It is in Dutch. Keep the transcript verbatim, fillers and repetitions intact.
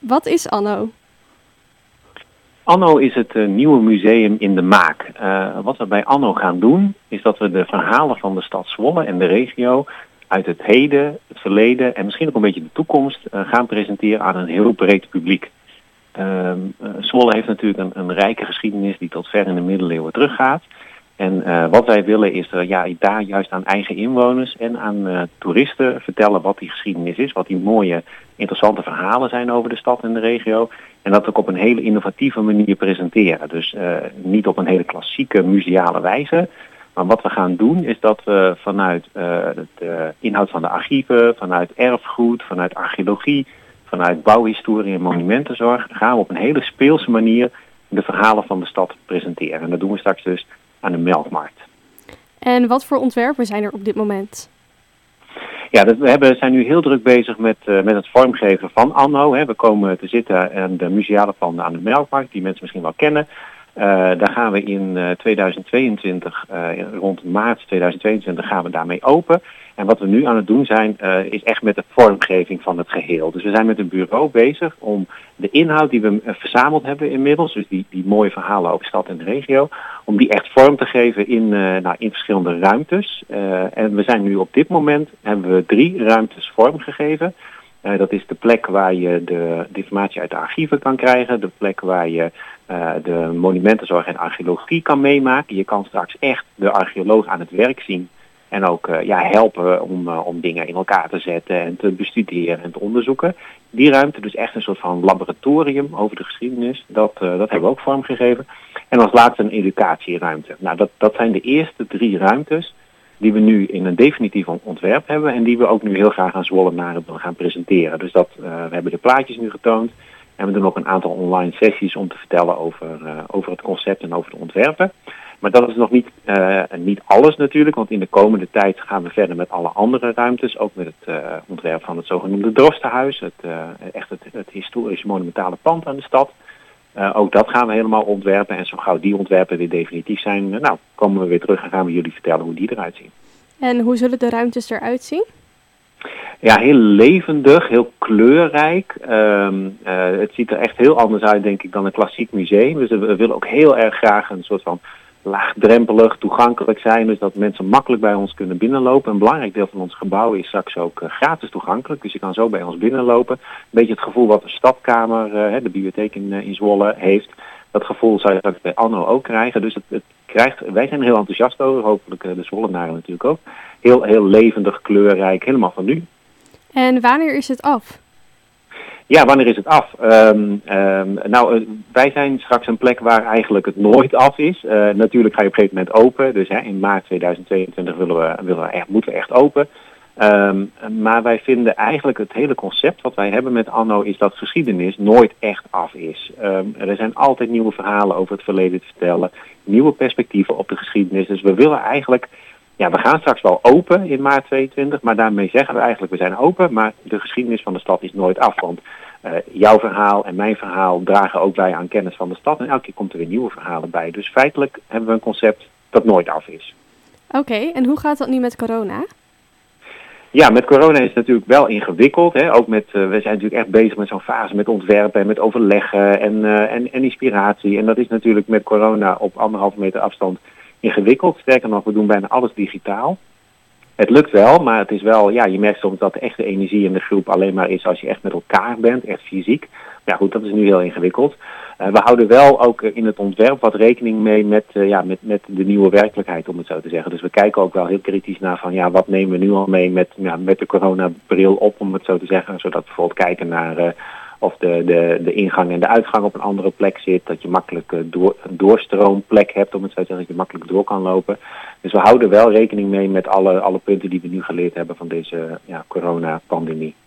Wat is Anno? Anno is het uh, nieuwe museum in de Maak. Uh, wat we bij Anno gaan doen, is dat we de verhalen van de stad Zwolle en de regio uit het heden, het verleden en misschien ook een beetje de toekomst uh, gaan presenteren aan een heel breed publiek. Uh, uh, Zwolle heeft natuurlijk een, een rijke geschiedenis die tot ver in de middeleeuwen teruggaat. En uh, wat wij willen is er ja, daar juist aan eigen inwoners en aan uh, toeristen vertellen wat die geschiedenis is. Wat die mooie, interessante verhalen zijn over de stad en de regio. En dat ook op een hele innovatieve manier presenteren. Dus uh, niet op een hele klassieke museale wijze. Maar wat we gaan doen is dat we vanuit uh, de inhoud van de archieven, vanuit erfgoed, vanuit archeologie, vanuit bouwhistorie en monumentenzorg, gaan we op een hele speelse manier de verhalen van de stad presenteren. En dat doen we straks dus aan de Melkmarkt. En wat voor ontwerpen zijn er op dit moment? Ja, dat, we hebben, zijn nu heel druk bezig met, uh, met het vormgeven van Anno. Hè. We komen te zitten aan de museale panden aan de Melkmarkt, die mensen misschien wel kennen. Uh, daar gaan we in uh, tweeduizend tweeëntwintig, uh, rond maart tweeduizend tweeëntwintig gaan we daarmee open. En wat we nu aan het doen zijn, uh, is echt met de vormgeving van het geheel. Dus we zijn met een bureau bezig om de inhoud die we uh, verzameld hebben inmiddels, dus die, die mooie verhalen over stad en de regio, om die echt vorm te geven in, uh, nou, in verschillende ruimtes. Uh, en we zijn nu op dit moment, hebben we drie ruimtes vormgegeven. Uh, dat is de plek waar je de, de informatie uit de archieven kan krijgen, de plek waar je uh, de monumentenzorg en archeologie kan meemaken. Je kan straks echt de archeoloog aan het werk zien en ook uh, ja, helpen om, uh, om dingen in elkaar te zetten en te bestuderen en te onderzoeken. Die ruimte, dus echt een soort van laboratorium over de geschiedenis, dat, uh, dat hebben we ook vormgegeven. En als laatste een educatieruimte. Nou, dat, dat zijn de eerste drie ruimtes die we nu in een definitief ontwerp hebben en die we ook nu heel graag aan Zwollenaren willen gaan presenteren. Dus dat, uh, we hebben de plaatjes nu getoond en we doen ook een aantal online sessies om te vertellen over, uh, over het concept en over de ontwerpen. Maar dat is nog niet, uh, niet alles natuurlijk, want in de komende tijd gaan we verder met alle andere ruimtes. Ook met het uh, ontwerp van het zogenoemde Drostenhuis, het, uh, echt het, het historische monumentale pand aan de stad. Uh, ook dat gaan we helemaal ontwerpen en zo gauw die ontwerpen weer definitief zijn, uh, nou komen we weer terug en gaan we jullie vertellen hoe die eruit zien. En hoe zullen de ruimtes eruit zien? Ja, heel levendig, heel kleurrijk. Um, uh, het ziet er echt heel anders uit, denk ik, dan een klassiek museum. Dus we willen ook heel erg graag een soort van laagdrempelig, toegankelijk zijn. Dus dat mensen makkelijk bij ons kunnen binnenlopen. Een belangrijk deel van ons gebouw is straks ook uh, gratis toegankelijk. Dus je kan zo bij ons binnenlopen. Een beetje het gevoel wat de stadkamer, uh, de bibliotheek in, uh, in Zwolle heeft. Dat gevoel zou je straks bij Anno ook krijgen. Dus het, het krijgt, wij zijn er heel enthousiast over. Hopelijk uh, de Zwollenaren natuurlijk ook. Heel, heel levendig, kleurrijk, helemaal van nu. En wanneer is het af? Ja, wanneer is het af? Um, um, nou, uh, wij zijn straks een plek waar eigenlijk het nooit af is. Uh, natuurlijk ga je op een gegeven moment open. Dus hè, in maart tweeduizend tweeëntwintig willen we, willen we echt, moeten we echt open. Um, maar wij vinden eigenlijk het hele concept wat wij hebben met Anno is dat geschiedenis nooit echt af is. Um, er zijn altijd nieuwe verhalen over het verleden te vertellen. Nieuwe perspectieven op de geschiedenis. Dus we willen eigenlijk... Ja, we gaan straks wel open in maart tweeëntwintig, maar daarmee zeggen we eigenlijk we zijn open, maar de geschiedenis van de stad is nooit af. Want uh, jouw verhaal en mijn verhaal dragen ook bij aan kennis van de stad en elke keer komt er weer nieuwe verhalen bij. Dus feitelijk hebben we een concept dat nooit af is. Oké, okay, en hoe gaat dat nu met corona? Ja, met corona is het natuurlijk wel ingewikkeld. Hè? Ook met, uh, we zijn natuurlijk echt bezig met zo'n fase met ontwerpen en met overleggen en, uh, en, en inspiratie. En dat is natuurlijk met corona op anderhalve meter afstand ingewikkeld. Sterker nog, we doen bijna alles digitaal. Het lukt wel, maar het is wel, ja, je merkt soms dat de echte energie in de groep alleen maar is als je echt met elkaar bent, echt fysiek. Ja goed, dat is nu heel ingewikkeld. Uh, we houden wel ook uh, in het ontwerp wat rekening mee met, uh, ja, met, met de nieuwe werkelijkheid, om het zo te zeggen. Dus we kijken ook wel heel kritisch naar van, ja, wat nemen we nu al mee met, ja, met de coronabril op, om het zo te zeggen. Zodat we bijvoorbeeld kijken naar... Uh, of de, de, de ingang en de uitgang op een andere plek zit. Dat je makkelijk uh, door, een doorstroomplek hebt, om het zo te zeggen, dat je makkelijk door kan lopen. Dus we houden wel rekening mee met alle, alle punten die we nu geleerd hebben van deze ja, coronapandemie.